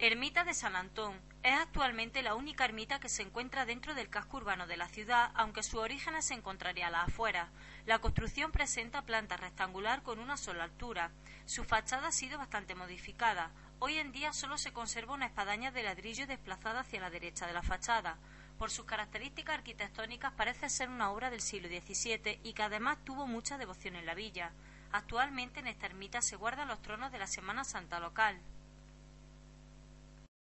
Ermita de San Antón. Es actualmente la única ermita que se encuentra dentro del casco urbano de la ciudad, aunque sus orígenes se encontraría a las afueras. La construcción presenta planta rectangular con una sola altura. Su fachada ha sido bastante modificada. Hoy en día solo se conserva una espadaña de ladrillo desplazada hacia la derecha de la fachada. Por sus características arquitectónicas parece ser una obra del siglo XVII y que además tuvo mucha devoción en la villa. Actualmente en esta ermita se guardan los tronos de la Semana Santa local.